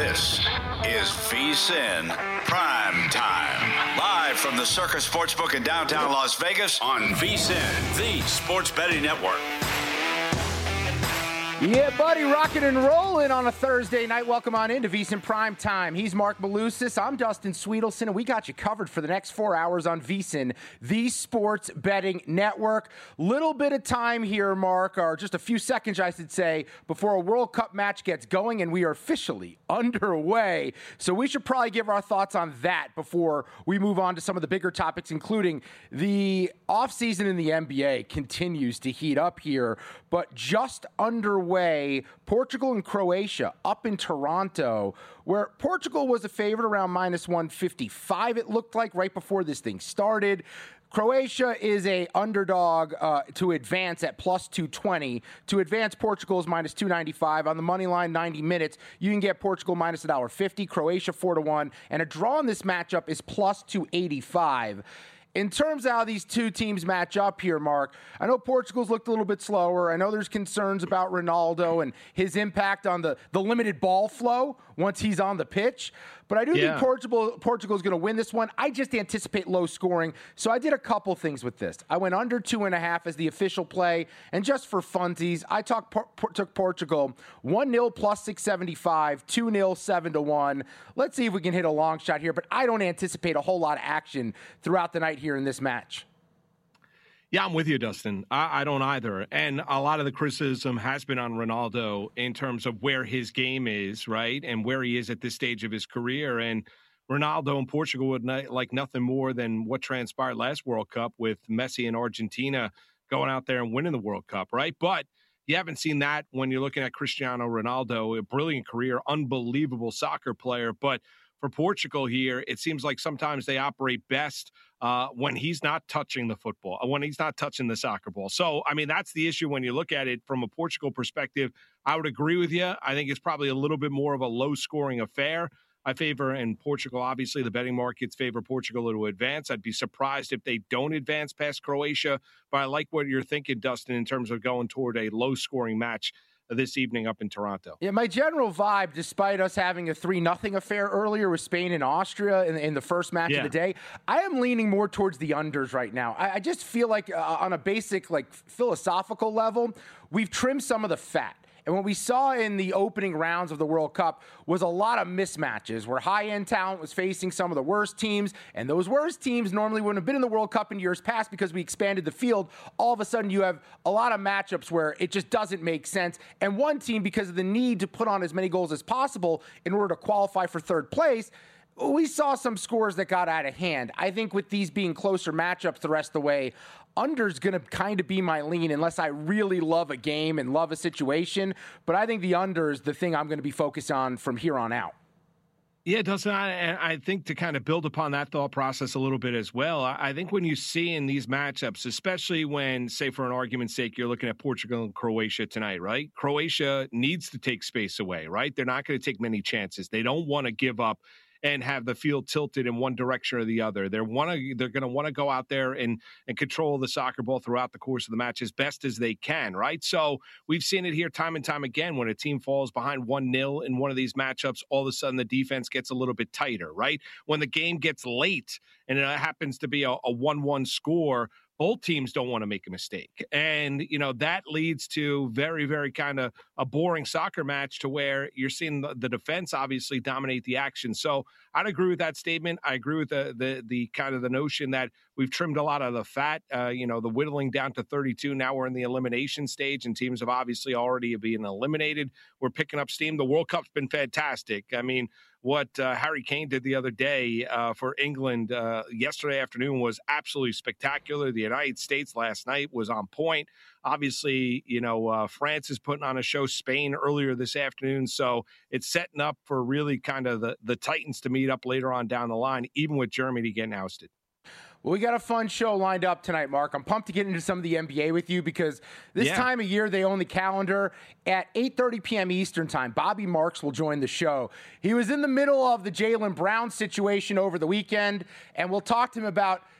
This is VSiN Prime Time. Live from the Circus Sportsbook in downtown Las Vegas on VSiN, the sports betting network. Yeah, buddy, rocking and rolling on a Thursday night. Welcome on into VSiN Prime Time. He's Mark Malusis. I'm Dustin Sweetelson, and we got you covered for the next 4 hours on VSiN, the sports betting network. Little bit of time here, Mark, or just a few seconds, I should say, before a World Cup match gets going, and we are officially underway. So we should probably give our thoughts on that before we move on to some of the bigger topics, including the offseason in the NBA continues to heat up here, but just underway. Portugal and Croatia up in Toronto, where Portugal was a favorite around minus 155, it looked like, right before this thing started. Croatia is a underdog to advance at plus 220. To advance, Portugal is minus 295. On the money line, 90 minutes, you can get Portugal minus $1.50, Croatia 4-1, and a draw in this matchup is plus 285. In terms of how these two teams match up here, Mark, I know Portugal's looked a little bit slower. I know there's concerns about Ronaldo and his impact on the limited ball flow once he's on the pitch. But I do think Portugal's going to win this one. I just anticipate low scoring. So I did a couple things with this. I went under 2.5 as the official play. And just for funsies, I took Portugal 1-0 plus 675, 2-0, 7-1. Let's see if we can hit a long shot here. But I don't anticipate a whole lot of action throughout the night here in this match. Yeah, I'm with you, Dustin. I don't either. And a lot of the criticism has been on Ronaldo in terms of where his game is, right, and where he is at this stage of his career. And Ronaldo in Portugal would like nothing more than what transpired last World Cup with Messi and Argentina going out there and winning the World Cup, right? But you haven't seen that when you're looking at Cristiano Ronaldo, a brilliant career, unbelievable soccer player. But for Portugal here, it seems like sometimes they operate best when he's not touching the football, when he's not touching the soccer ball. So, I mean, that's the issue when you look at it from a Portugal perspective. I would agree with you. I think it's probably a little bit more of a low-scoring affair. I favor, and Portugal, obviously, the betting markets favor Portugal to advance. I'd be surprised if they don't advance past Croatia. But I like what you're thinking, Dustin, in terms of going toward a low-scoring match this evening up in Toronto. Yeah, my general vibe, despite us having a 3-0 affair earlier with Spain and Austria in the first match of the day, I am leaning more towards the unders right now. I just feel like on a basic, like, philosophical level, we've trimmed some of the fat. And what we saw in the opening rounds of the World Cup was a lot of mismatches where high-end talent was facing some of the worst teams, and those worst teams normally wouldn't have been in the World Cup in years past because we expanded the field. All of a sudden, you have a lot of matchups where it just doesn't make sense. And one team, because of the need to put on as many goals as possible in order to qualify for third place, we saw some scores that got out of hand. I think with these being closer matchups the rest of the way, under's going to kind of be my lean unless I really love a game and love a situation. But I think the under is the thing I'm going to be focused on from here on out. Yeah, Dustin, I think to kind of build upon that thought process a little bit as well, I think when you see in these matchups, especially when, say, for an argument's sake, you're looking at Portugal and Croatia tonight, right? Croatia needs to take space away, right? They're not going to take many chances. They don't want to give up and have the field tilted in one direction or the other. They're going to want to go out there and control the soccer ball throughout the course of the match as best as they can, right? So we've seen it here time and time again. When a team falls behind 1-0 in one of these matchups, all of a sudden the defense gets a little bit tighter, right? When the game gets late and it happens to be a 1-1 score, both teams don't want to make a mistake. And, you know, that leads to very, very kind of a boring soccer match to where you're seeing the defense obviously dominate the action. So I'd agree with that statement. I agree with the kind of the notion that we've trimmed a lot of the fat, the whittling down to 32. Now we're in the elimination stage and teams have obviously already been eliminated. We're picking up steam. The World Cup's been fantastic. I mean, what Harry Kane did the other day for England yesterday afternoon was absolutely spectacular. The United States last night was on point. Obviously, France is putting on a show, Spain earlier this afternoon. So it's setting up for really kind of the Titans to meet up later on down the line, even with Germany getting ousted. Well, we got a fun show lined up tonight, Mark. I'm pumped to get into some of the NBA with you because this time of year they own the calendar. At 8:30 p.m. Eastern time, Bobby Marks will join the show. He was in the middle of the Jaylen Brown situation over the weekend, and we'll talk to him about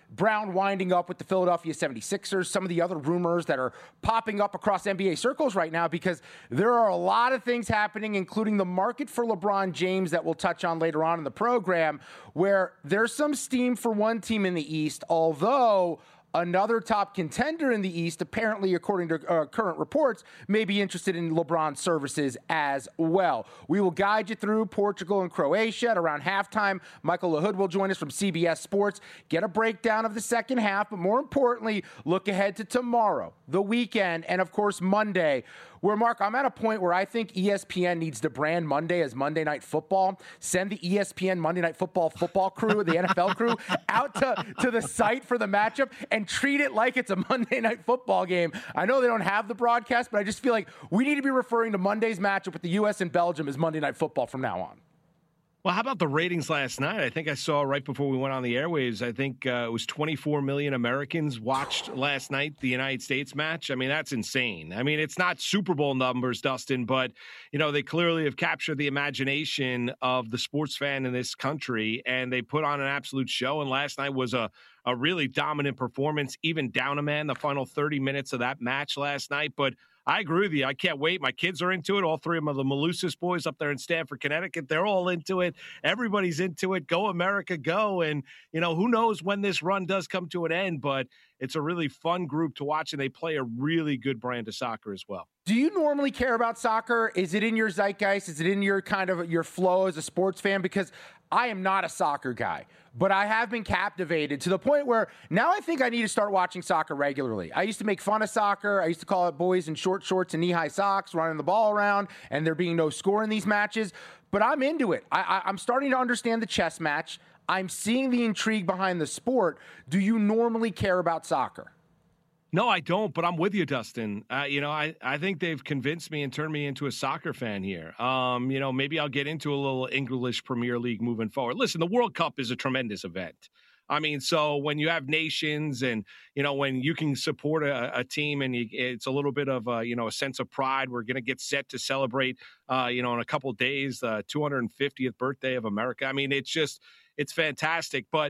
Brown winding up with the Philadelphia 76ers, some of the other rumors that are popping up across NBA circles right now, because there are a lot of things happening, including the market for LeBron James that we'll touch on later on in the program, where there's some steam for one team in the East, although another top contender in the East, apparently, according to current reports, may be interested in LeBron's services as well. We will guide you through Portugal and Croatia at around halftime. Michael LaHood will join us from CBS Sports, get a breakdown of the second half, but more importantly, look ahead to tomorrow, the weekend, and of course Monday, where, Mark, I'm at a point where I think ESPN needs to brand Monday as Monday Night Football. Send the ESPN Monday Night Football crew, the NFL crew, out to the site for the matchup and treat it like it's a Monday Night Football game. I know they don't have the broadcast, but I just feel like we need to be referring to Monday's matchup with the U.S. and Belgium as Monday Night Football from now on. Well, how about the ratings last night? I think I saw right before we went on the airwaves, I think it was 24 million Americans watched last night the United States match. I mean, that's insane. I mean, it's not Super Bowl numbers, Dustin, but, you know, they clearly have captured the imagination of the sports fan in this country, and they put on an absolute show. And last night was a really dominant performance, even down a man the final 30 minutes of that match last night. But I agree with you. I can't wait. My kids are into it. All three of them are the Malusis boys up there in Stamford, Connecticut. They're all into it. Everybody's into it. Go America, go. And, you know, who knows when this run does come to an end, but it's a really fun group to watch, and they play a really good brand of soccer as well. Do you normally care about soccer? Is it in your zeitgeist? Is it in your kind of your flow as a sports fan? Because I am not a soccer guy, but I have been captivated to the point where now I think I need to start watching soccer regularly. I used to make fun of soccer. I used to call it boys in short shorts and knee-high socks running the ball around and there being no score in these matches. But I'm into it. I'm starting to understand the chess match. I'm seeing the intrigue behind the sport. Do you normally care about soccer? No, I don't, but I'm with you, Dustin. You know, I think they've convinced me and turned me into a soccer fan here. You know, maybe I'll get into a little English Premier League moving forward. Listen, the World Cup is a tremendous event. I mean, so when you have nations and, you know, when you can support a team and it's a little bit of, you know, a sense of pride. We're going to get set to celebrate, you know, in a couple of days, the 250th birthday of America. I mean, it's fantastic, but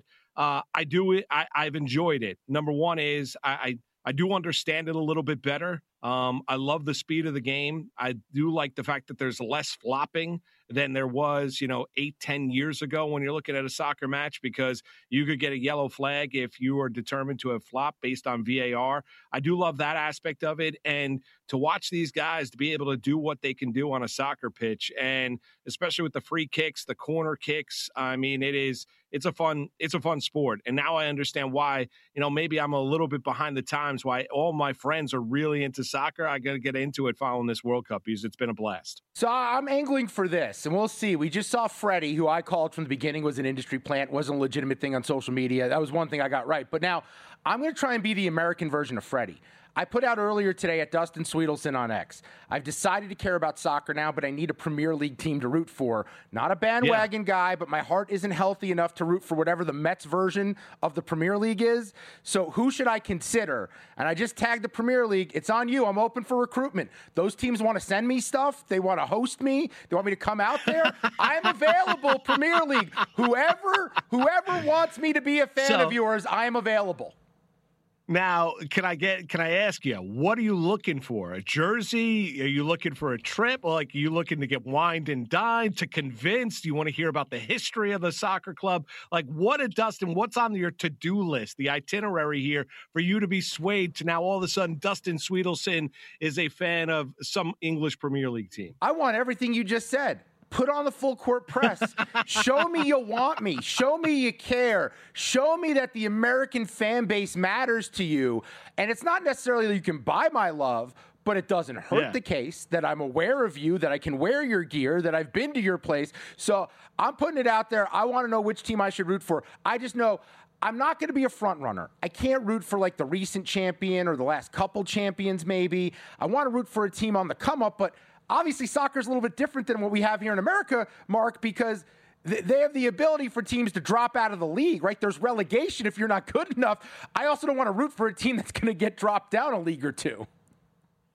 I've enjoyed it. Number one is I do understand it a little bit better. I love the speed of the game. I do like the fact that there's less flopping than there was, you know, 8-10 years ago when you're looking at a soccer match, because you could get a yellow flag if you are determined to have flopped based on VAR. I do love that aspect of it. And to watch these guys to be able to do what they can do on a soccer pitch, and especially with the free kicks, the corner kicks, I mean, it's a fun sport. And now I understand why, you know, maybe I'm a little bit behind the times, why all my friends are really into soccer. I got to get into it following this World Cup because it's been a blast. So I'm angling for this, and we'll see. We just saw Freddie, who I called from the beginning was an industry plant, wasn't a legitimate thing on social media. That was one thing I got right. But now I'm going to try and be the American version of Freddie. I put out earlier today at Dustin Sweetelson on X. I've decided to care about soccer now, but I need a Premier League team to root for. Not a bandwagon guy, but my heart isn't healthy enough to root for whatever the Mets version of the Premier League is. So who should I consider? And I just tagged the Premier League. It's on you. I'm open for recruitment. Those teams want to send me stuff. They want to host me. They want me to come out there. I'm available, Premier League. Whoever wants me to be a fan of yours, I am available. Now, can I ask you, what are you looking for? A jersey? Are you looking for a trip? Like, are you looking to get wined and dined, to convince? Do you want to hear about the history of the soccer club? Like, Dustin, what's on your to-do list, the itinerary here for you to be swayed to now all of a sudden Dustin Sweetelson is a fan of some English Premier League team? I want everything you just said. Put on the full court press. Show me you want me. Show me you care. Show me that the American fan base matters to you. And it's not necessarily that you can buy my love, but it doesn't hurt the case that I'm aware of you, that I can wear your gear, that I've been to your place. So I'm putting it out there. I want to know which team I should root for. I just know I'm not going to be a front runner. I can't root for like the recent champion or the last couple champions maybe. I want to root for a team on the come up, but obviously, soccer is a little bit different than what we have here in America, Mark, because they have the ability for teams to drop out of the league, right? There's relegation if you're not good enough. I also don't want to root for a team that's going to get dropped down a league or two.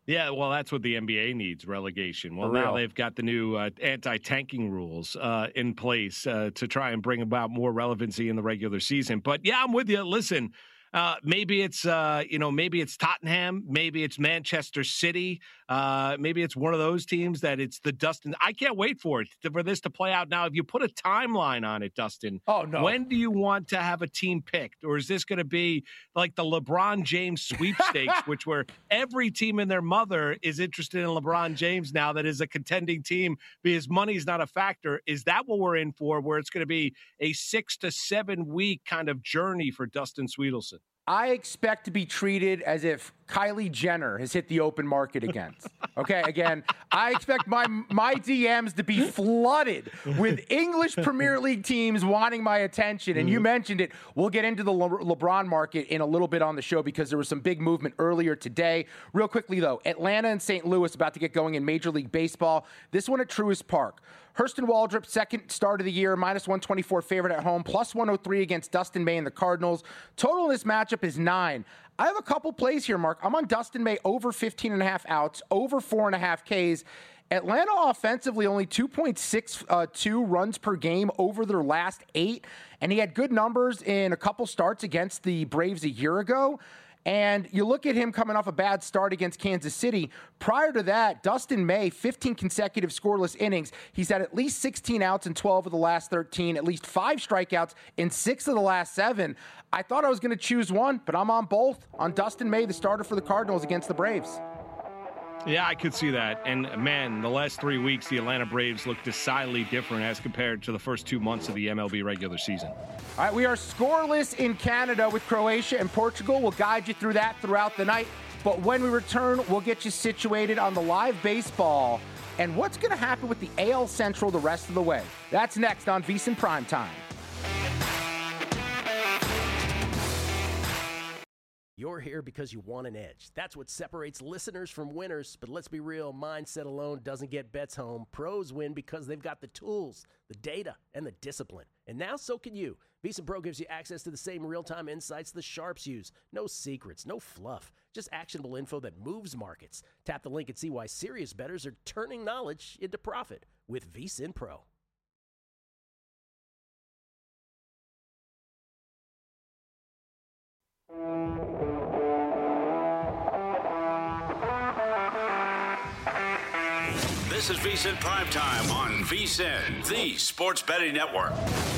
Yeah, well, that's what the NBA needs, relegation. Well, now they've got the new anti-tanking rules in place to try and bring about more relevancy in the regular season. But, yeah, I'm with you. Listen, maybe it's Tottenham, maybe it's Manchester City, maybe it's one of those teams that it's the Dustin. I can't wait for this to play out. Now, if you put a timeline on it, Dustin, when do you want to have a team picked? Or is this going to be like the LeBron James sweepstakes, which where every team and their mother is interested in LeBron James now that is a contending team because money's not a factor? Is that what we're in for, where it's going to be a 6 to 7 week kind of journey for Dustin Sweetelson? I expect to be treated as if Kylie Jenner has hit the open market again. Okay, again, I expect my DMs to be flooded with English Premier League teams wanting my attention. And you mentioned it. We'll get into the LeBron market in a little bit on the show because there was some big movement earlier today. Real quickly, though, Atlanta and St. Louis about to get going in Major League Baseball. This one at Truist Park. Hurston Waldrop, second start of the year, minus 124 favorite at home, plus 103 against Dustin May and the Cardinals. Total in this matchup is 9. I have a couple plays here, Mark. I'm on Dustin May over 15.5 outs, over 4.5 Ks. Atlanta offensively only 2.62 runs per game over their last 8, and he had good numbers in a couple starts against the Braves a year ago. And you look at him coming off a bad start against Kansas City. Prior to that, Dustin May, 15 consecutive scoreless innings. He's had at least 16 outs in 12 of the last 13, at least 5 strikeouts in 6 of the last 7. I thought I was going to choose one, but I'm on both. On Dustin May, the starter for the Cardinals against the Braves. Yeah, I could see that. And, man, the last 3 weeks, the Atlanta Braves look decidedly different as compared to the first 2 months of the MLB regular season. All right, we are scoreless in Canada with Croatia and Portugal. We'll guide you through that throughout the night. But when we return, we'll get you situated on the live baseball and what's going to happen with the AL Central the rest of the way. That's next on VSiN Primetime. You're here because you want an edge. That's what separates listeners from winners. But let's be real, mindset alone doesn't get bets home. Pros win because they've got the tools, the data, and the discipline. And now so can you. VSiN Pro gives you access to the same real-time insights the sharps use. No secrets, no fluff, just actionable info that moves markets. Tap the link and see why serious bettors are turning knowledge into profit with VSiN Pro. This is VSiN Primetime on VSiN, the Sports Betting Network.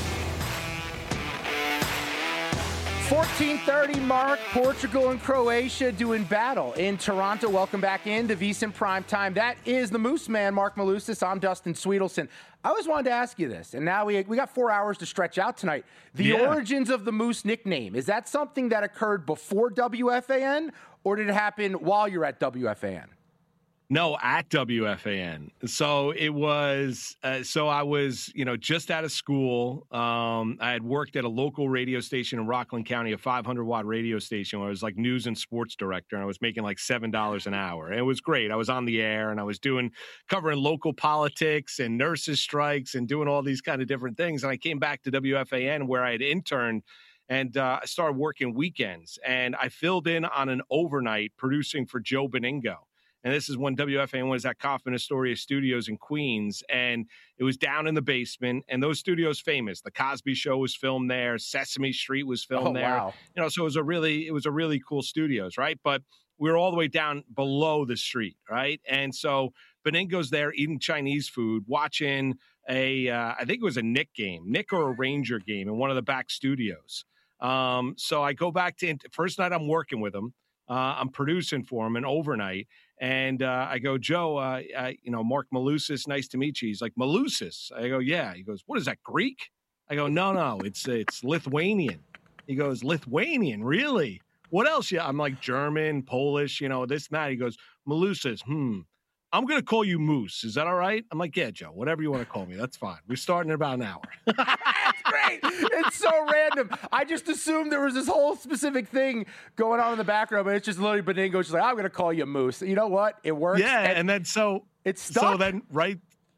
14:30 mark, Portugal and Croatia doing battle in Toronto. Welcome back into VSiN Primetime. That is the Moose Man, Mark Malusis. I'm Dustin Sweetelson. I always wanted to ask you this, and now we got 4 hours to stretch out tonight. The origins of the Moose nickname, is that something that occurred before WFAN, or did it happen while you're at WFAN? No, at WFAN. So it was, I was, just out of school. I had worked at a local radio station in Rockland County, a 500-watt radio station where I was like news and sports director, and I was making like $7 an hour. And it was great. I was on the air, and I was covering local politics and nurses' strikes and doing all these kind of different things. And I came back to WFAN where I had interned, and I started working weekends. And I filled in on an overnight producing for Joe Beningo. And this is when WFAN was at Kaufman Astoria Studios in Queens, and it was down in the basement. And those studios famous. The Cosby Show was filmed there. Sesame Street was filmed there. Wow. So it was a really cool studios, right? But we were all the way down below the street, right? And so Beningo's there eating Chinese food, watching I think it was a Nick or a Ranger game in one of the back studios. So I go back to first night I'm working with him. I'm producing for him an overnight. And I go, Joe, Mark Malusis, nice to meet you. He's like, Malusis? I go, yeah. He goes, what is that, Greek? I go, no, it's Lithuanian. He goes, Lithuanian, really? What else? Yeah, I'm like German, Polish, this and that. He goes, Malusis, I'm going to call you Moose. Is that all right? I'm like, yeah, Joe, whatever you want to call me. That's fine. We're starting in about an hour. That's great. It's so random. I just assumed there was this whole specific thing going on in the background, but it's just literally Beningo. She's like, I'm going to call you Moose. You know what? It works. Yeah, and then so it's stuck. So then right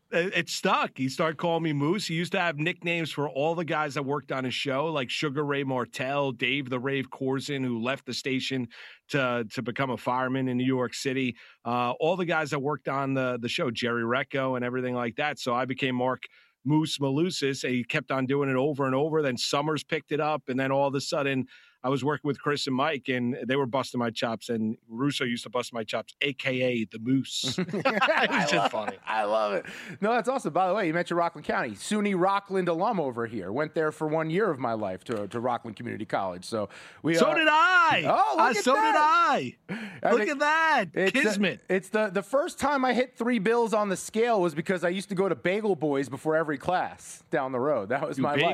It stuck. He started calling me Moose. He used to have nicknames for all the guys that worked on his show, like Sugar Ray Martel, Dave the Rave Corzin, who left the station to become a fireman in New York City. All the guys that worked on the show, Jerry Recco and everything like that. So I became Mark Moose Malusis, and he kept on doing it over and over. Then Summers picked it up, and then all of a sudden I was working with Chris and Mike, and they were busting my chops, and Russo used to bust my chops, a.k.a. the Moose. It's just funny. I love it. No, that's awesome. By the way, you mentioned Rockland County. SUNY Rockland alum over here. Went there for 1 year of my life to Rockland Community College. So did I. Oh, look at so that. did I. Look at that. Kismet. It's the first time I hit 3 bills on the scale was because I used to go to Bagel Boys before every class down the road. That was my life.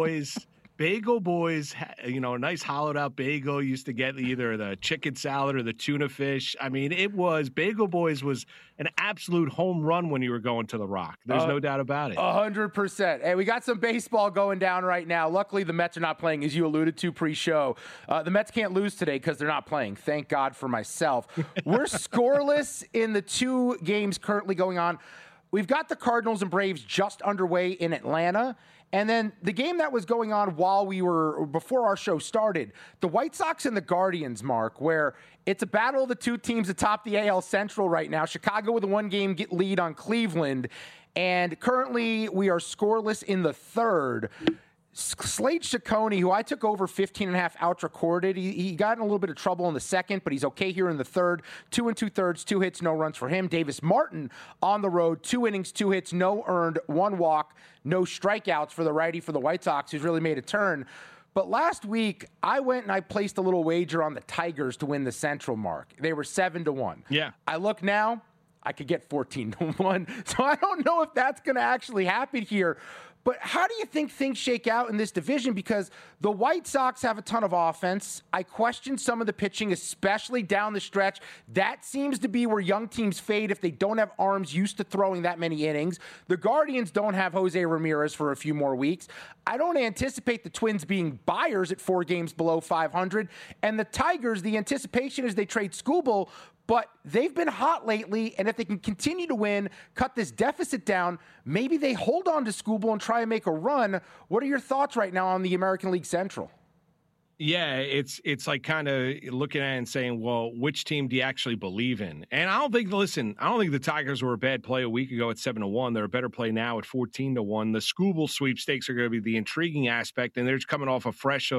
Bagel Boys, a nice hollowed out bagel. Used to get either the chicken salad or the tuna fish. I mean, Bagel Boys was an absolute home run when you were going to the Rock. There's no doubt about it. 100%. Hey, we got some baseball going down right now. Luckily, the Mets are not playing, as you alluded to pre-show. The Mets can't lose today because they're not playing. Thank God for myself. We're scoreless in the 2 games currently going on. We've got the Cardinals and Braves just underway in Atlanta. And then the game that was going on before our show started, the White Sox and the Guardians, Mark, where it's a battle of the 2 teams atop the AL Central right now. Chicago with a 1-game lead on Cleveland. And currently we are scoreless in the 3rd. Slade Ciccone, who I took over 15 and a half outs recorded, he got in a little bit of trouble in the 2nd, but he's okay here in the 3rd. 2 2/3, 2 hits, no runs for him. Davis Martin on the road, 2 innings, 2 hits, no earned, 1 walk, no strikeouts for the righty for the White Sox, who's really made a turn. But last week, I went and I placed a little wager on the Tigers to win the Central, Mark. They were 7-1. Yeah. I look now, I could get 14-1. So I don't know if that's going to actually happen here. But how do you think things shake out in this division? Because the White Sox have a ton of offense. I question some of the pitching, especially down the stretch. That seems to be where young teams fade if they don't have arms used to throwing that many innings. The Guardians don't have Jose Ramirez for a few more weeks. I don't anticipate the Twins being buyers at 4 games below 500. And the Tigers, the anticipation is they trade Skubal, but they've been hot lately, and if they can continue to win, cut this deficit down, maybe they hold on to Skubal and try and make a run. What are your thoughts right now on the American League Central? Yeah, it's like kind of looking at it and saying, well, which team do you actually believe in? And I don't think the Tigers were a bad play a week ago at 7-1. They're a better play now at 14-1. The Skubal sweepstakes are going to be the intriguing aspect, and they're just coming off a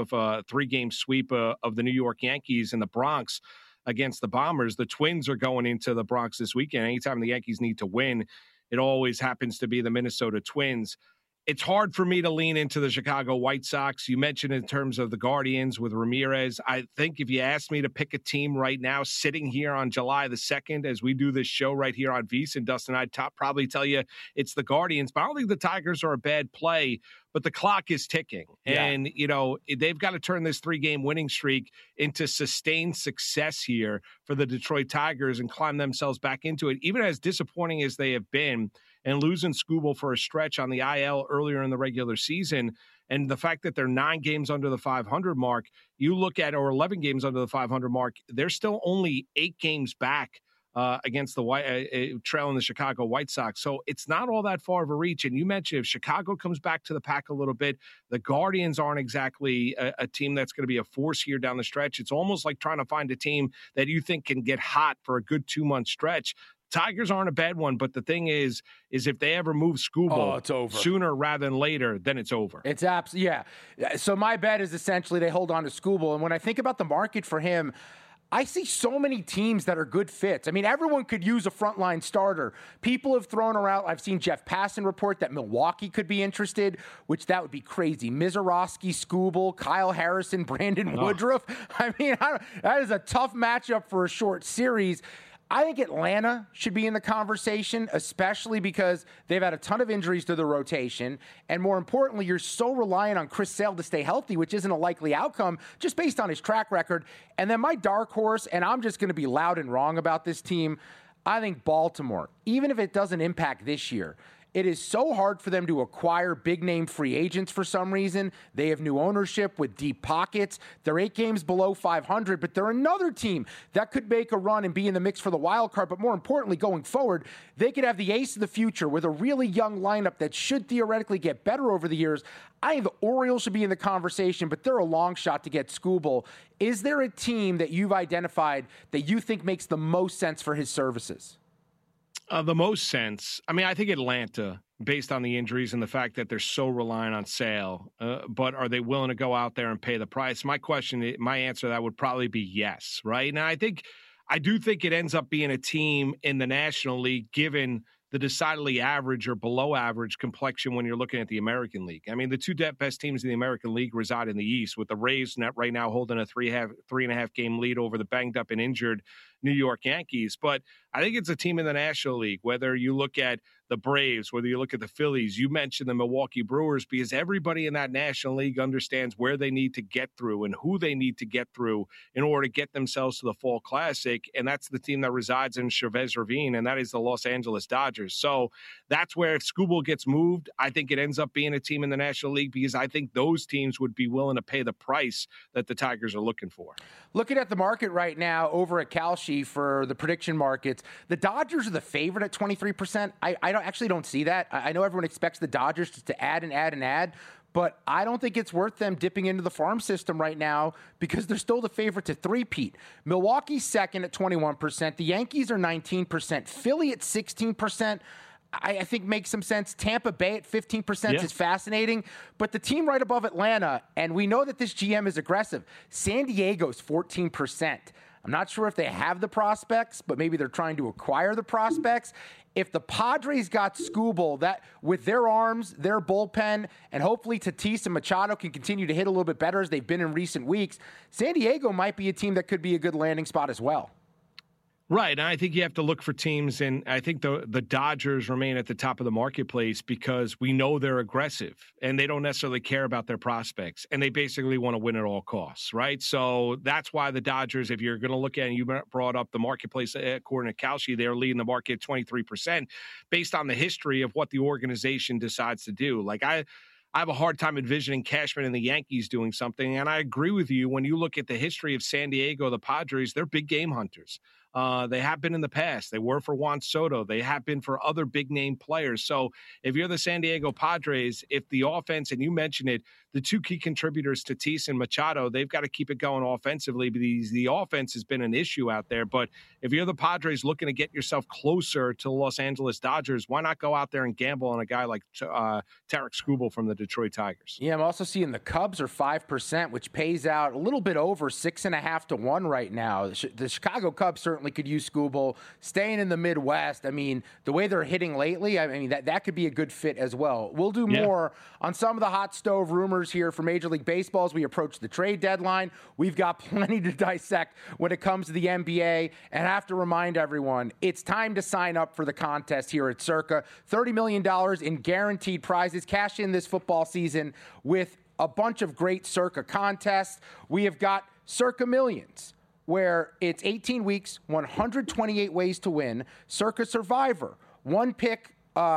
3-game sweep of the New York Yankees in the Bronx against the Bombers. The Twins are going into the Bronx this weekend. Anytime the Yankees need to win, it always happens to be the Minnesota Twins. It's hard for me to lean into the Chicago White Sox. You mentioned in terms of the Guardians with Ramirez. I think if you asked me to pick a team right now, sitting here on July the 2nd, as we do this show right here on VSiN, Dustin and I'd probably tell you it's the Guardians. But I don't think the Tigers are a bad play, but the clock is ticking. Yeah. And, they've got to turn this 3-game winning streak into sustained success here for the Detroit Tigers and climb themselves back into it. Even as disappointing as they have been, and losing Skubal for a stretch on the IL earlier in the regular season, and the fact that they're 9 games under the 500 mark, you look at, or 11 games under the 500 mark, they're still only 8 games back against the trailing the Chicago White Sox. So it's not all that far of a reach. And you mentioned if Chicago comes back to the pack a little bit, the Guardians aren't exactly a team that's going to be a force here down the stretch. It's almost like trying to find a team that you think can get hot for a good 2-month stretch. Tigers aren't a bad one, but the thing is if they ever move Skubal it's over. Sooner rather than later, then it's over. It's yeah. So my bet is essentially they hold on to Skubal. And when I think about the market for him, I see so many teams that are good fits. I mean, everyone could use a frontline starter. People have thrown around. I've seen Jeff Passan report that Milwaukee could be interested, which that would be crazy. Mizorowski, Skubal, Kyle Harrison, Brandon Woodruff. I mean, that is a tough matchup for a short series. I think Atlanta should be in the conversation, especially because they've had a ton of injuries to the rotation. And more importantly, you're so reliant on Chris Sale to stay healthy, which isn't a likely outcome just based on his track record. And then my dark horse, and I'm just going to be loud and wrong about this team, I think Baltimore, even if it doesn't impact this year, It is so hard for them to acquire big-name free agents for some reason. They have new ownership with deep pockets. They're 8 games below 500, but they're another team that could make a run and be in the mix for the wild card. But more importantly, going forward, they could have the ace of the future with a really young lineup that should theoretically get better over the years. I think the Orioles should be in the conversation, but they're a long shot to get Skubal. Is there a team that you've identified that you think makes the most sense for his services? The most sense. I mean, I think Atlanta, based on the injuries and the fact that they're so reliant on Sale, but are they willing to go out there and pay the price? My answer to that would probably be yes, right? And I do think it ends up being a team in the National League, given the decidedly average or below average complexion when you're looking at the American League. I mean, the 2 best teams in the American League reside in the East, with the Rays right now holding a 3.5 game lead over the banged up and injured New York Yankees. But I think it's a team in the National League, whether you look at the Braves, whether you look at the Phillies, you mentioned the Milwaukee Brewers, because everybody in that National League understands where they need to get through and who they need to get through in order to get themselves to the Fall Classic. And that's the team that resides in Chavez Ravine, and that is the Los Angeles Dodgers. So that's where if Skubal gets moved, I think it ends up being a team in the National League, because I think those teams would be willing to pay the price that the Tigers are looking for. Looking at the market right now over at Kalshi for the prediction markets, the Dodgers are the favorite at 23%. I actually don't see that. I know everyone expects the Dodgers to add and add and add, but I don't think it's worth them dipping into the farm system right now because they're still the favorite to three-peat. Milwaukee's second at 21%. The Yankees are 19%. Philly at 16%. I think makes some sense. Tampa Bay at 15% is fascinating. But the team right above Atlanta, and we know that this GM is aggressive, San Diego's 14%. I'm not sure if they have the prospects, but maybe they're trying to acquire the prospects. If the Padres got Skubal, that with their arms, their bullpen, and hopefully Tatis and Machado can continue to hit a little bit better as they've been in recent weeks, San Diego might be a team that could be a good landing spot as well. Right. And I think you have to look for teams, and I think the Dodgers remain at the top of the marketplace because we know they're aggressive and they don't necessarily care about their prospects, and they basically want to win at all costs, right? So that's why the Dodgers, if you're going to look at, and you brought up the marketplace according to Kalshi, they're leading the market 23% based on the history of what the organization decides to do. Like I have a hard time envisioning Cashman and the Yankees doing something. And I agree with you. When you look at the history of San Diego, the Padres, they're big game hunters. They have been in the past. They were for Juan Soto. They have been for other big-name players. So if you're the San Diego Padres, if the offense, and you mentioned it, the 2 key contributors, Tatis and Machado, they've got to keep it going offensively because the offense has been an issue out there. But if you're the Padres looking to get yourself closer to the Los Angeles Dodgers, why not go out there and gamble on a guy like Tarik Skubal from the Detroit Tigers? Yeah, I'm also seeing the Cubs are 5%, which pays out a little bit over 6.5 to 1 right now. The Chicago Cubs certainly could use Skubal. Staying in the Midwest, I mean, the way they're hitting lately, I mean, that could be a good fit as well. We'll do more on some of the hot stove rumors here for Major League Baseball as we approach the trade deadline. We've got plenty to dissect when it comes to the NBA, and I have to remind everyone, it's time to sign up for the contest here at Circa. $30 million in guaranteed prizes. Cash in this football season with a bunch of great Circa contests. We have got Circa Millions, where it's 18 weeks, 128 ways to win. Circa Survivor, one pick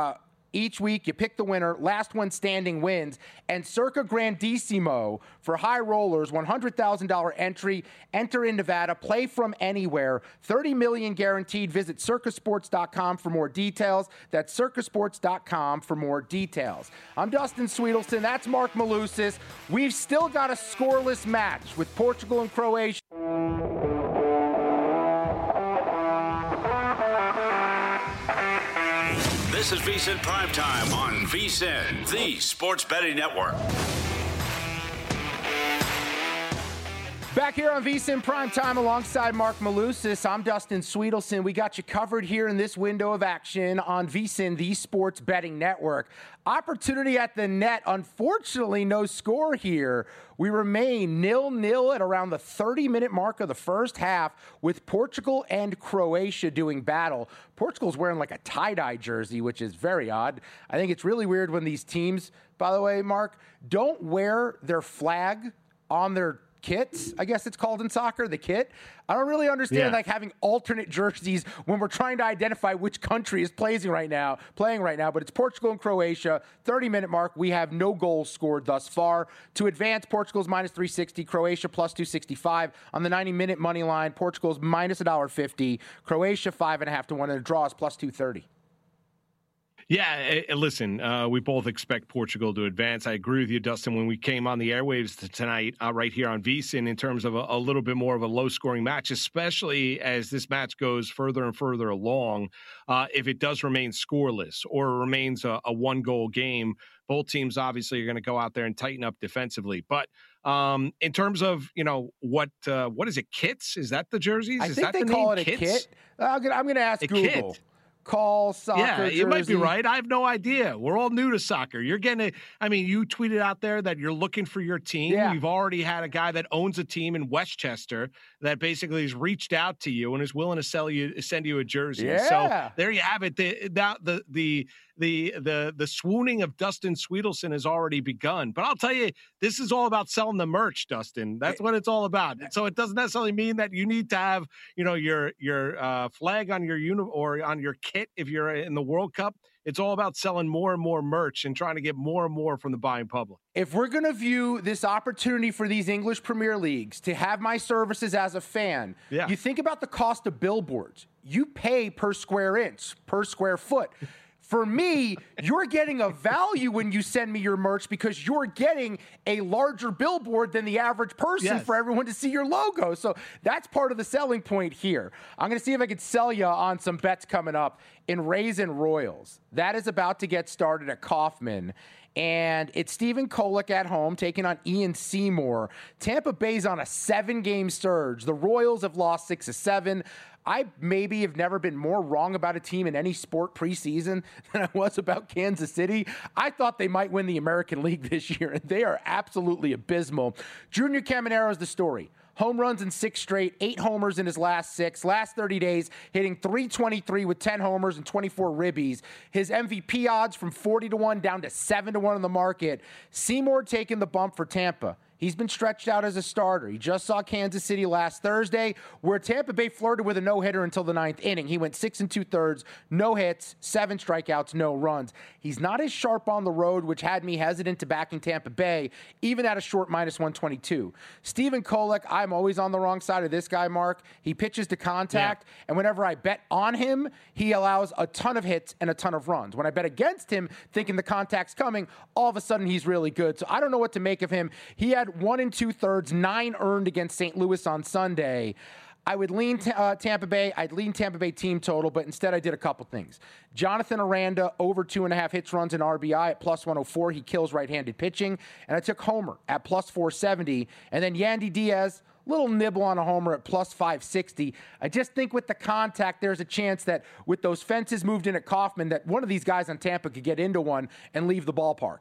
each week. You pick the winner. Last one standing wins. And Circa Grandissimo for high rollers, $100,000 entry. Enter in Nevada. Play from anywhere. $30 million guaranteed. Visit circasports.com for more details. That's circasports.com for more details. I'm Dustin Sweetelson. That's Mark Malusis. We've still got a scoreless match with Portugal and Croatia. This is VSiN Primetime on VSiN, the Sports Betting Network. Back here on VSiN Primetime alongside Mark Malusis, I'm Dustin Sweetelson. We got you covered here in this window of action on VSiN, the Sports Betting Network. Opportunity at the net. Unfortunately, no score here. We remain 0-0 at around the 30-minute mark of the first half with Portugal and Croatia doing battle. Portugal's wearing like a tie-dye jersey, which is very odd. I think it's really weird when these teams, by the way, Mark, don't wear their flag on their kits, I guess it's called in soccer, the kit. I don't really understand like having alternate jerseys when we're trying to identify which country is playing right now, but it's Portugal and Croatia. 30-minute mark, we have no goals scored thus far. To advance, Portugal's minus 360, Croatia plus 265. On the 90-minute money line, Portugal's minus $1.50, Croatia 5.5 to 1, and the draw is plus 230. Yeah, listen, we both expect Portugal to advance. I agree with you, Dustin, when we came on the airwaves tonight right here on VSiN in terms of a little bit more of a low-scoring match, especially as this match goes further and further along. If it does remain scoreless or remains a one-goal game, both teams obviously are going to go out there and tighten up defensively. But in terms of, what is it, kits? Is that the jerseys? I think they call it a kit. I'm going to ask Google. Kit. Call soccer jersey. You might be right. I have no idea. We're all new to soccer. You're getting you tweeted out there that you're looking for your team. Yeah. You've already had a guy that owns a team in Westchester that basically has reached out to you and is willing to send you a jersey. Yeah. So there you have it. The swooning of Dustin Sweetelson has already begun. But I'll tell you, this is all about selling the merch, Dustin. That's what it's all about. So it doesn't necessarily mean that you need to have, your flag on your or on your kit if you're in the World Cup. It's all about selling more and more merch and trying to get more and more from the buying public. If we're going to view this opportunity for these English Premier Leagues to have my services as a fan, you think about the cost of billboards. You pay per square inch, per square foot. For me, you're getting a value when you send me your merch because you're getting a larger billboard than the average person for everyone to see your logo. So that's part of the selling point here. I'm going to see if I can sell you on some bets coming up in Raisin Royals. That is about to get started at Kaufman. And it's Stephen Kolek at home taking on Ian Seymour. Tampa Bay's on a 7-game surge. The Royals have lost 6 of 7. I maybe have never been more wrong about a team in any sport preseason than I was about Kansas City. I thought they might win the American League this year, and they are absolutely abysmal. Junior Caminero is the story. Home runs in 6 straight, 8 homers in his last 6. Last 30 days, hitting .323 with 10 homers and 24 ribbies. His MVP odds from 40 to 1 down to 7 to 1 on the market. Seymour taking the bump for Tampa. He's been stretched out as a starter. He just saw Kansas City last Thursday, where Tampa Bay flirted with a no-hitter until the 9th inning. He went 6 2/3, no hits, 7 strikeouts, no runs. He's not as sharp on the road, which had me hesitant to backing Tampa Bay, even at a short -122. Stephen Kolek, I'm always on the wrong side of this guy, Mark. He pitches to contact, and whenever I bet on him, he allows a ton of hits and a ton of runs. When I bet against him, thinking the contact's coming, all of a sudden he's really good. So I don't know what to make of him. He had 1 2/3, 9 earned against St. Louis on Sunday. I would lean Tampa Bay. I'd lean Tampa Bay team total, but instead I did a couple things. Jonathan Aranda, over 2.5 hits, runs, and RBI at +104. He kills right-handed pitching. And I took Homer at +470. And then Yandy Diaz, little nibble on a homer at +560. I just think with the contact, there's a chance that with those fences moved in at Kaufman, that one of these guys on Tampa could get into one and leave the ballpark.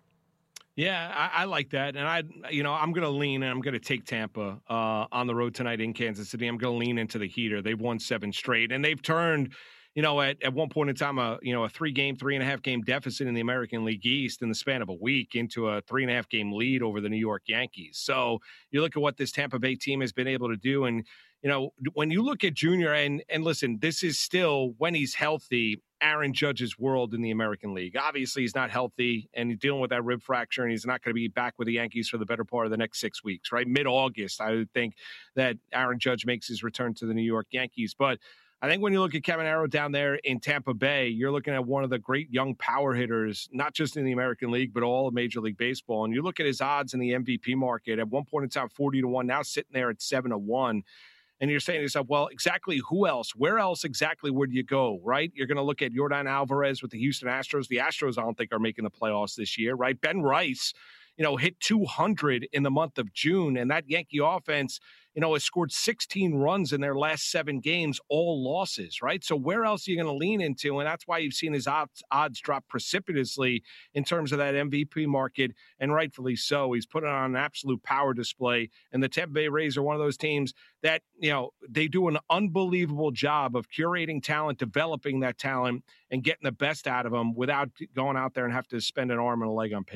Yeah, I like that. And I'm going to lean and I'm going to take Tampa on the road tonight in Kansas City. I'm going to lean into the heater. They've won 7 straight and they've turned, at one point in time, a 3.5 game deficit in the American League East in the span of a week into a 3.5 game lead over the New York Yankees. So you look at what this Tampa Bay team has been able to do. And, when you look at Junior and listen, this is still, when he's healthy, Aaron Judge's world in the American League. Obviously, he's not healthy, and he's dealing with that rib fracture, and he's not going to be back with the Yankees for the better part of the next 6 weeks, right? Mid-August, I would think that Aaron Judge makes his return to the New York Yankees. But I think when you look at Caminero down there in Tampa Bay, you're looking at one of the great young power hitters, not just in the American League, but all of Major League Baseball. And you look at his odds in the MVP market, at one point in time, 40 to 1, now sitting there at 7 to 1. And you're saying to yourself, well, exactly who else? Where else exactly would you go, right? You're going to look at Yordan Alvarez with the Houston Astros. The Astros, I don't think, are making the playoffs this year, right? Ben Rice, hit 200 in the month of June. And that Yankee offense, has scored 16 runs in their last 7 games, all losses, right? So where else are you going to lean into? And that's why you've seen his odds drop precipitously in terms of that MVP market, and rightfully so. He's put on an absolute power display. And the Tampa Bay Rays are one of those teams that, they do an unbelievable job of curating talent, developing that talent, and getting the best out of them without going out there and have to spend an arm and a leg on payroll.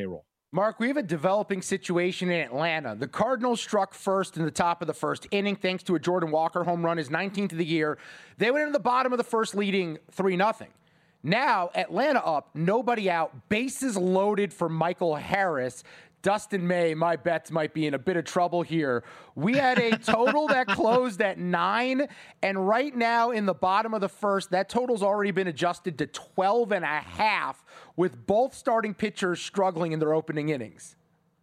Mark, we have a developing situation in Atlanta. The Cardinals struck first in the top of the first inning thanks to a Jordan Walker home run, his 19th of the year. They went into the bottom of the first leading 3-0. Now, Atlanta up, nobody out, bases loaded for Michael Harris. Dustin May, my bets might be in a bit of trouble here. We had a total that closed at 9, and right now in the bottom of the first, that total's already been adjusted to 12.5, with both starting pitchers struggling in their opening innings.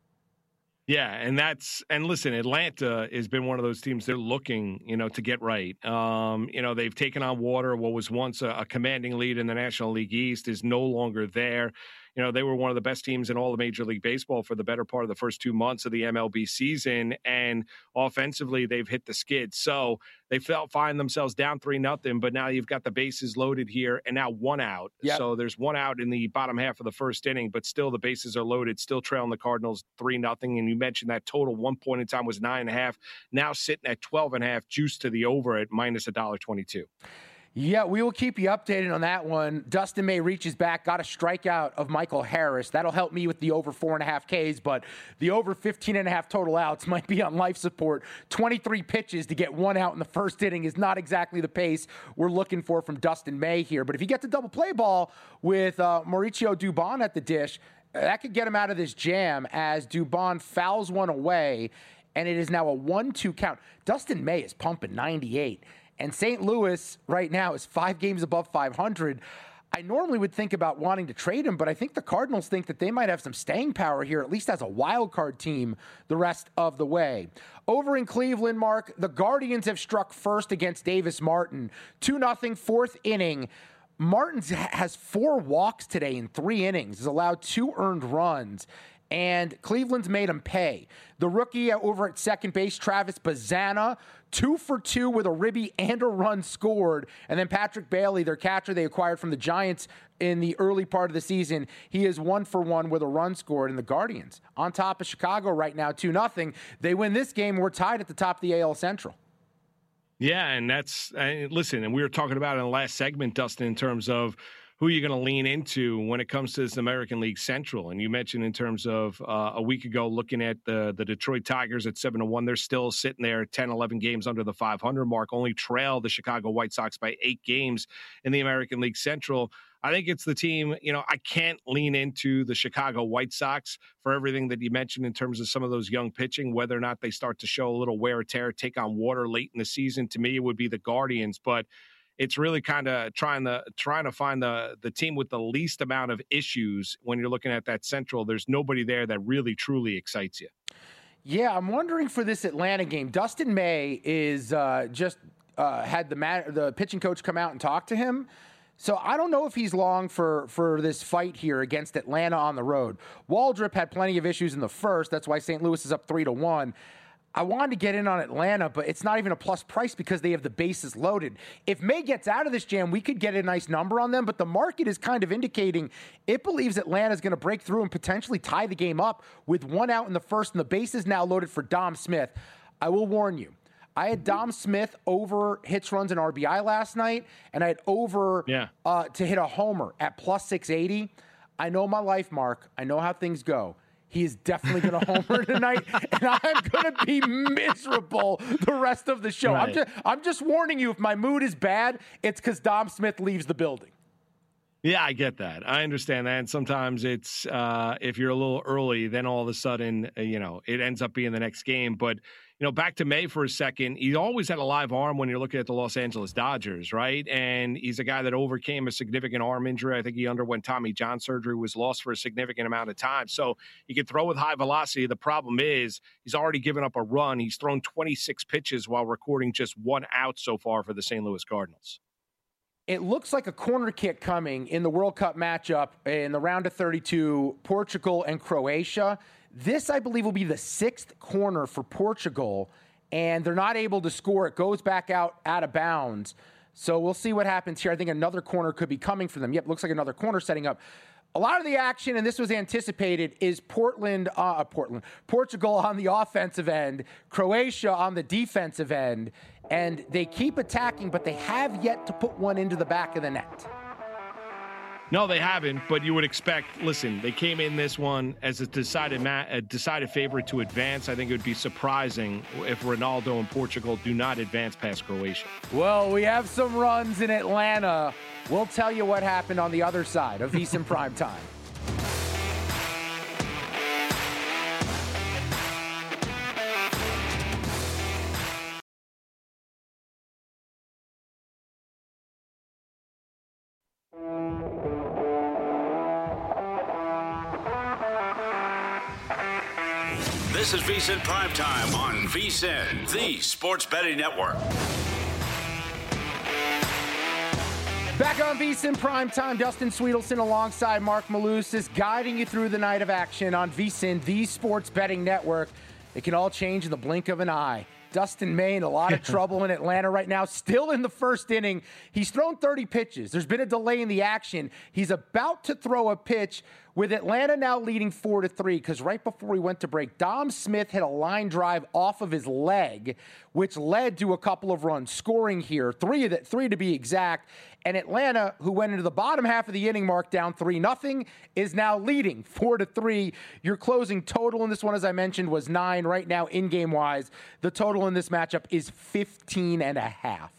Yeah, and listen, Atlanta has been one of those teams they're looking, to get right. They've taken on water. What was once a commanding lead in the National League East is no longer there. They were one of the best teams in all of Major League Baseball for the better part of the first 2 months of the MLB season, and offensively they've hit the skid. So they find themselves down 3-0, but now you've got the bases loaded here, and now one out. Yep. So there's one out in the bottom half of the first inning, but still the bases are loaded, still trailing the Cardinals 3-0. And you mentioned that total one point in time was 9.5, now sitting at 12.5, juiced to the over at minus $1.22. Yeah, we will keep you updated on that one. Dustin May reaches back, got a strikeout of Michael Harris. That'll help me with the over 4.5 Ks, but the over 15.5 total outs might be on life support. 23 pitches to get one out in the first inning is not exactly the pace we're looking for from Dustin May here. But if he gets a double play ball with Mauricio Dubon at the dish, that could get him out of this jam as Dubon fouls one away, and it is now a 1-2 count. Dustin May is pumping 98. And St. Louis right now is 5 games above 500. I normally would think about wanting to trade him, but I think the Cardinals think that they might have some staying power here, at least as a wild card team, the rest of the way. Over in Cleveland, Mark, the Guardians have struck first against Davis Martin. 2-0, fourth inning. Martin has 4 walks today in 3 innings, has allowed 2 earned runs, and Cleveland's made him pay. The rookie over at second base, Travis Bazzana, 2 for 2 with a ribby and a run scored. And then Patrick Bailey, their catcher they acquired from the Giants in the early part of the season, he is 1 for 1 with a run scored. And the Guardians on top of Chicago right now, 2-0. They win this game. We're tied at the top of the AL Central. Yeah, and listen, and we were talking about it in the last segment, Dustin, in terms of who you're going to lean into when it comes to this American League Central. And you mentioned in terms of a week ago, looking at the Detroit Tigers at 7-1, they're still sitting there 10, 11 games under the 500 mark, only trail the Chicago White Sox by 8 games in the American League Central. I think it's the team, I can't lean into the Chicago White Sox for everything that you mentioned in terms of some of those young pitching, whether or not they start to show a little wear or tear, take on water late in the season. To me, it would be the Guardians, but it's really kind of trying to find the team with the least amount of issues when you're looking at that Central. There's nobody there that really, truly excites you. Yeah, I'm wondering for this Atlanta game. Dustin May is just had the pitching coach come out and talk to him. So I don't know if he's long for this fight here against Atlanta on the road. Waldrop had plenty of issues in the first. That's why St. Louis is up 3-1. I wanted to get in on Atlanta, but it's not even a plus price because they have the bases loaded. If May gets out of this jam, we could get a nice number on them, but the market is kind of indicating it believes Atlanta is going to break through and potentially tie the game up with 1 out in the first, and the bases now loaded for Dom Smith. I will warn you, I had Dom Smith over hits, runs, and RBI last night, and I had over to hit a homer at plus 680. I know my life, Mark. I know how things go. He is definitely going to homer tonight, and I'm going to be miserable the rest of the show. Right. I'm just warning you, if my mood is bad, it's because Dom Smith leaves the building. Yeah, I get that. I understand that. And sometimes it's if you're a little early, then all of a sudden, it ends up being the next game. But, back to May for a second, he always had a live arm when you're looking at the Los Angeles Dodgers, right? And he's a guy that overcame a significant arm injury. I think he underwent Tommy John surgery, was lost for a significant amount of time. So he can throw with high velocity. The problem is he's already given up a run. He's thrown 26 pitches while recording just 1 out so far for the St. Louis Cardinals. It looks like a corner kick coming in the World Cup matchup in the round of 32, Portugal and Croatia. This, I believe, will be the 6th corner for Portugal, and they're not able to score. It goes back out of bounds. So we'll see what happens here. I think another corner could be coming for them. Yep, looks like another corner setting up. A lot of the action, and this was anticipated, is Portugal on the offensive end, Croatia on the defensive end, and they keep attacking, but they have yet to put one into the back of the net. No, they haven't, but you would expect, listen, they came in this one as a decided favorite to advance. I think it would be surprising if Ronaldo and Portugal do not advance past Croatia. Well, we have some runs in Atlanta. We'll tell you what happened on the other side of VSiN Primetime. This is VSiN Primetime on VSiN, the Sports Betting Network. Back on VSiN Primetime, Dustin Sweetelson alongside Mark Malusis, guiding you through the night of action on VSiN, the Sports Betting Network. It can all change in the blink of an eye. Dustin May in a lot of trouble in Atlanta right now, still in the first inning. He's thrown 30 pitches. There's been a delay in the action. He's about to throw a pitch with Atlanta now leading 4-3 because right before we went to break, Dom Smith hit a line drive off of his leg, which led to a couple of runs scoring here, three to be exact. And Atlanta, who went into the bottom half of the inning mark down 3-0, is now leading 4-3. Your closing total in this one, as I mentioned, was 9. Right now, in-game wise, the total in this matchup is 15.5.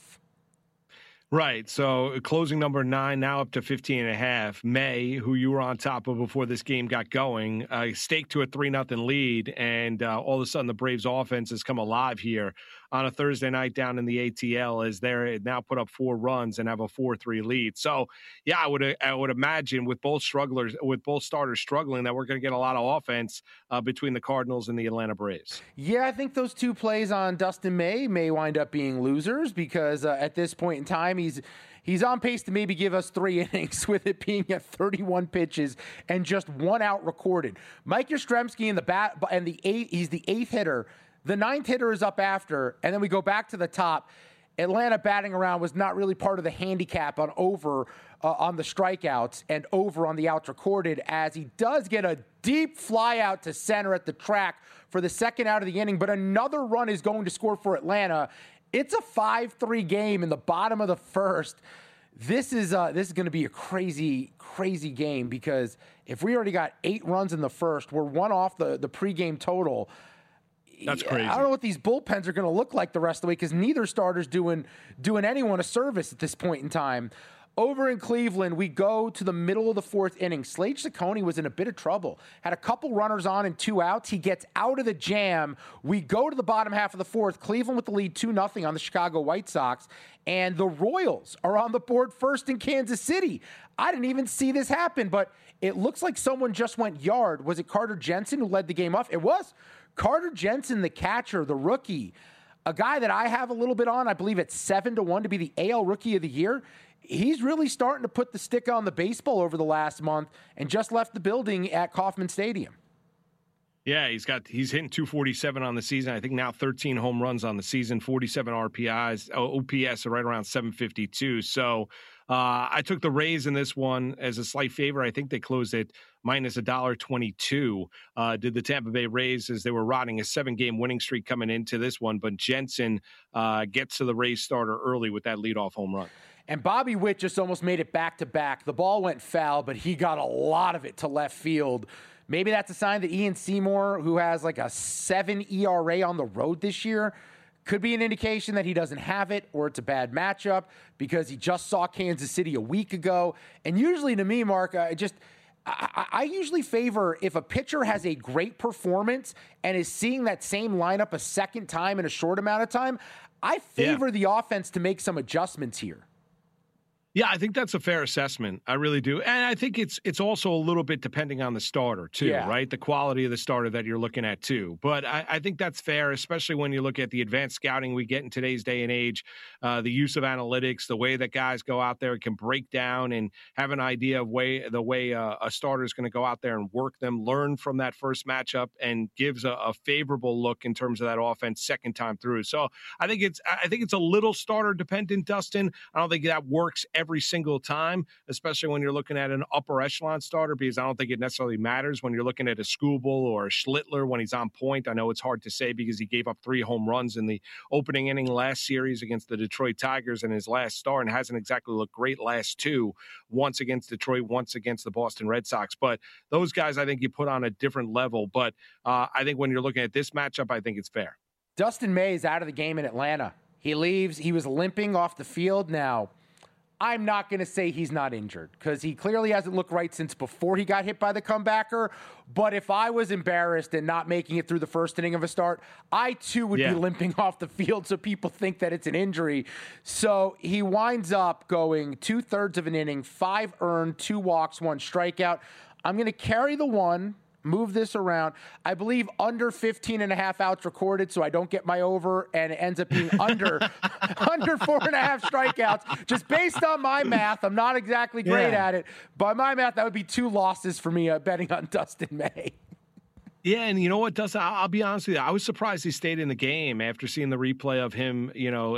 Right. So closing number 9, now up to 15.5. May, who you were on top of before this game got going, staked to a 3-0 lead. And all of a sudden the Braves offense has come alive here on a Thursday night down in the ATL as they're now put up 4 runs and have a 4-3 lead. So, yeah, I would imagine with both starters struggling that we're going to get a lot of offense between the Cardinals and the Atlanta Braves. Yeah, I think those two plays on Dustin May wind up being losers because at this point in time, he's on pace to maybe give us 3 innings with it being at 31 pitches and just 1 out recorded. Mike Yastrzemski in the bat and he's the 8th hitter. The 9th hitter is up after, and then we go back to the top. Atlanta batting around was not really part of the handicap on over on the strikeouts and over on the outs recorded, as he does get a deep fly out to center at the track for the second out of the inning, but another run is going to score for Atlanta. It's a 5-3 game in the bottom of the first. This is going to be a crazy, crazy game because if we already got 8 runs in the first, we're 1 off the pregame total. That's crazy. I don't know what these bullpens are going to look like the rest of the way because neither starter's doing anyone a service at this point in time. Over in Cleveland, we go to the middle of the 4th inning. Slade Cecconi was in a bit of trouble. Had a couple runners on and 2 outs. He gets out of the jam. We go to the bottom half of the 4th. Cleveland with the lead 2-0 on the Chicago White Sox. And the Royals are on the board first in Kansas City. I didn't even see this happen, but it looks like someone just went yard. Was it Carter Jensen who led the game off? It was. Carter Jensen, the catcher, the rookie, a guy that I have a little bit on. I believe it's 7-1 to be the AL Rookie of the Year. He's really starting to put the stick on the baseball over the last month and just left the building at Kauffman Stadium. Yeah, he's hitting 247 on the season. I think now 13 home runs on the season, 47 RPIs, OPS are right around 752. So I took the Rays in this one as a slight favor. I think they closed it minus $1.22. Did the Tampa Bay Rays as they were riding a 7-game winning streak coming into this one. But Jensen gets to the Rays starter early with that leadoff home run. And Bobby Witt just almost made it back-to-back. The ball went foul, but he got a lot of it to left field. Maybe that's a sign that Ian Seymour, who has like a 7 ERA on the road this year, could be an indication that he doesn't have it or it's a bad matchup because he just saw Kansas City a week ago. And usually to me, Mark, I usually favor if a pitcher has a great performance and is seeing that same lineup a second time in a short amount of time, I favor the offense to make some adjustments here. Yeah, I think that's a fair assessment. I really do. And I think it's also a little bit depending on the starter, too, right? The quality of the starter that you're looking at, too. But I think that's fair, especially when you look at the advanced scouting we get in today's day and age, the use of analytics, the way that guys go out there can break down and have an idea of the way a starter is going to go out there and work them, learn from that first matchup, and gives a favorable look in terms of that offense second time through. So I think it's a little starter dependent, Dustin. I don't think that works every single time, especially when you're looking at an upper echelon starter, because I don't think it necessarily matters when you're looking at a Skubal or a Schlittler when he's on point. I know it's hard to say because he gave up 3 home runs in the opening inning last series against the Detroit Tigers in his last start and hasn't exactly looked great last 2, once against Detroit, once against the Boston Red Sox. But those guys, I think you put on a different level. But I think when you're looking at this matchup, I think it's fair. Dustin May is out of the game in Atlanta. He leaves. He was limping off the field. Now, I'm not going to say he's not injured because he clearly hasn't looked right since before he got hit by the comebacker. But if I was embarrassed and not making it through the first inning of a start, I too would be limping off the field so people think that it's an injury. So he winds up going 2/3 of an inning, 5 earned, 2 walks, 1 strikeout. I'm going to carry the 1. Move this around. I believe under 15 and a half outs recorded, so I don't get my over, and it ends up being under 4.5 strikeouts. Just based on my math, I'm not exactly great at it. By my math, that would be 2 losses for me betting on Dustin May. Yeah, and you know what, Dustin? I'll be honest with you. I was surprised he stayed in the game after seeing the replay of him,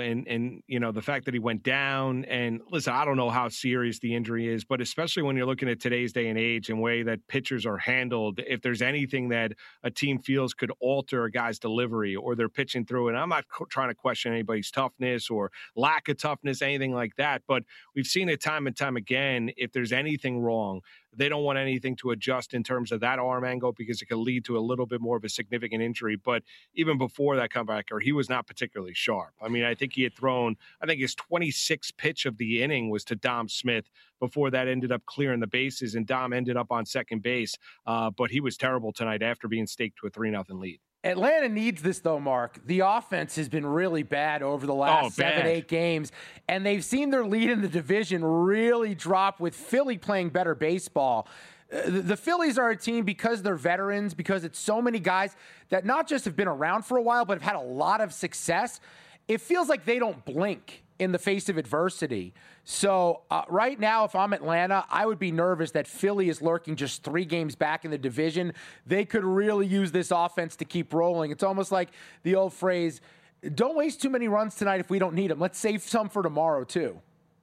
and the fact that he went down. And listen, I don't know how serious the injury is, but especially when you're looking at today's day and age and way that pitchers are handled, if there's anything that a team feels could alter a guy's delivery or they're pitching through it, I'm not trying to question anybody's toughness or lack of toughness, anything like that, but we've seen it time and time again. If there's anything wrong, they don't want anything to adjust in terms of that arm angle because it could lead to a little bit more of a significant injury. But even before that comebacker, he was not particularly sharp. I mean, I think he had thrown, his 26th pitch of the inning was to Dom Smith before that ended up clearing the bases, and Dom ended up on second base. But he was terrible tonight after being staked to a 3-0 lead. Atlanta needs this, though, Mark. The offense has been really bad over the last 7-8 games, and they've seen their lead in the division really drop with Philly playing better baseball. The Phillies are a team because they're veterans, because it's so many guys that not just have been around for a while, but have had a lot of success. It feels like they don't blink in the face of adversity. So right now, if I'm Atlanta, I would be nervous that Philly is lurking just 3 games back in the division. They could really use this offense to keep rolling. It's almost like the old phrase, don't waste too many runs tonight if we don't need them. Let's save some for tomorrow, too.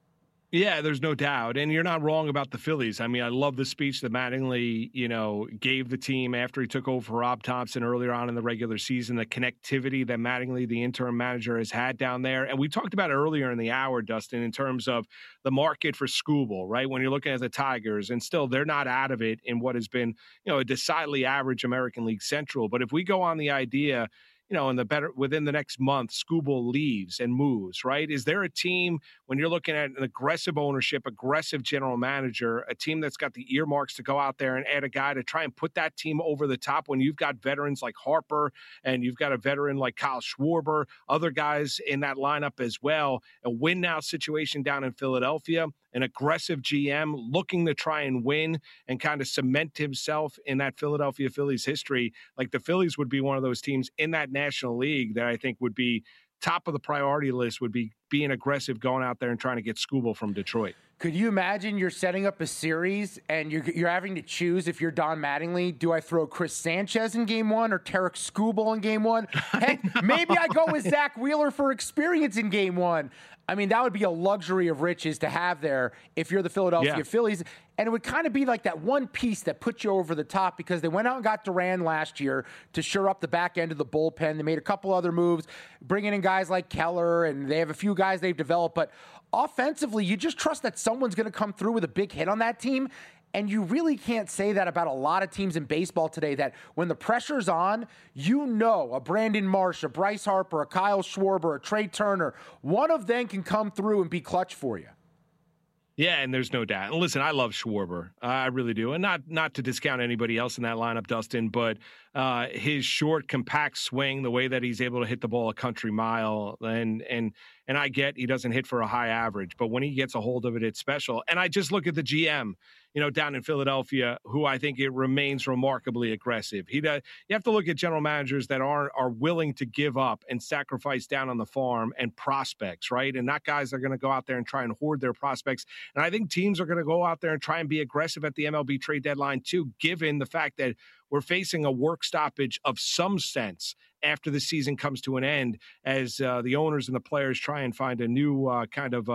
Yeah, there's no doubt. And you're not wrong about the Phillies. I mean, I love the speech that Mattingly, gave the team after he took over for Rob Thompson earlier on in the regular season, the connectivity that Mattingly, the interim manager, has had down there. And we talked about it earlier in the hour, Dustin, in terms of the market for Skubal, right? When you're looking at the Tigers, and still they're not out of it in what has been, a decidedly average American League Central. But if we go on the idea, within the next month, Skubal leaves and moves, right? Is there a team, when you're looking at an aggressive ownership, aggressive general manager, a team that's got the earmarks to go out there and add a guy to try and put that team over the top when you've got veterans like Harper and you've got a veteran like Kyle Schwarber, other guys in that lineup as well, a win-now situation down in Philadelphia, an aggressive GM looking to try and win and kind of cement himself in that Philadelphia Phillies history. Like the Phillies would be one of those teams in that National League that I think would be top of the priority list, would be being aggressive, going out there and trying to get Skubal from Detroit. Could you imagine you're setting up a series and you're having to choose, if you're Don Mattingly, do I throw Chris Sanchez in game 1 or Tarek Skubal in game 1? Heck, maybe I go with Zach Wheeler for experience in game 1. I mean, that would be a luxury of riches to have there if you're the Philadelphia Phillies. And it would kind of be like that one piece that puts you over the top, because they went out and got Duran last year to shore up the back end of the bullpen. They made a couple other moves, bringing in guys like Keller, and they have a few guys they've developed. But offensively, you just trust that someone's going to come through with a big hit on that team. And you really can't say that about a lot of teams in baseball today, that when the pressure's on, a Brandon Marsh, a Bryce Harper, a Kyle Schwarber, a Trey Turner, one of them can come through and be clutch for you. Yeah, and there's no doubt. And listen, I love Schwarber. I really do. And not to discount anybody else in that lineup, Dustin, but his short, compact swing, the way that he's able to hit the ball a country mile, and I get he doesn't hit for a high average, but when he gets a hold of it, it's special. And I just look at the GM, down in Philadelphia, who I think it remains remarkably aggressive. You have to look at general managers that are willing to give up and sacrifice down on the farm and prospects, right? And not guys that are going to go out there and try and hoard their prospects. And I think teams are going to go out there and try and be aggressive at the MLB trade deadline too, given the fact that we're facing a work stoppage of some sense after the season comes to an end, as the owners and the players try and find a new kind of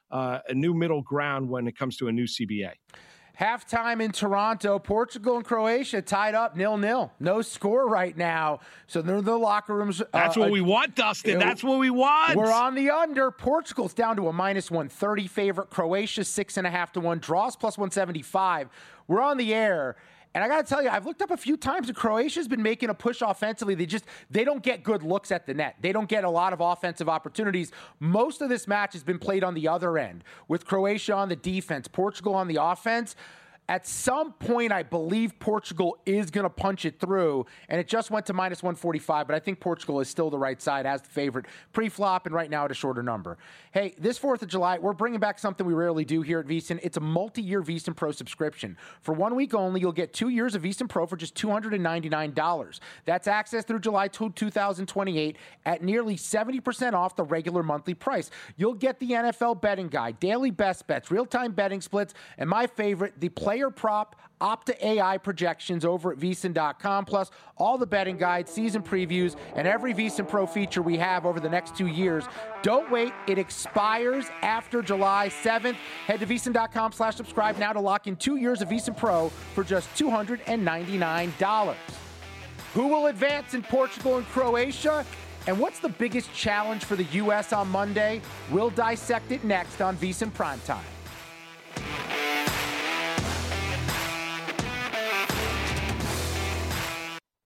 a new middle ground when it comes to a new CBA. Halftime in Toronto, Portugal and Croatia tied up 0-0. No score right now. So they're in the locker rooms. That's what we want, Dustin. That's what we want. We're on the under. Portugal's down to a -130 favorite. Croatia 6.5 to 1. Draws plus 175. We're on the air. And I got to tell you, I've looked up a few times, and Croatia's been making a push offensively. They don't get good looks at the net. They don't get a lot of offensive opportunities. Most of this match has been played on the other end, with Croatia on the defense, Portugal on the offense. At some point, I believe Portugal is going to punch it through, and it just went to -145, but I think Portugal is still the right side as the favorite pre-flop, and right now at a shorter number. Hey, this 4th of July, we're bringing back something we rarely do here at VSiN. It's a multi-year VSiN Pro subscription. For 1 week only, you'll get 2 years of VSiN Pro for just $299. That's access through July 2028 at nearly 70% off the regular monthly price. You'll get the NFL betting guide, daily best bets, real-time betting splits, and my favorite, the player prop Opta AI projections over at VSiN.com, plus all the betting guides, season previews, and every VSiN Pro feature we have over the next 2 years. Don't wait. It expires after July 7th. Head to VSiN.com/subscribe now to lock in 2 years of VSiN Pro for just $299. Who will advance in Portugal and Croatia? And what's the biggest challenge for the U.S. on Monday? We'll dissect it next on VSiN Primetime.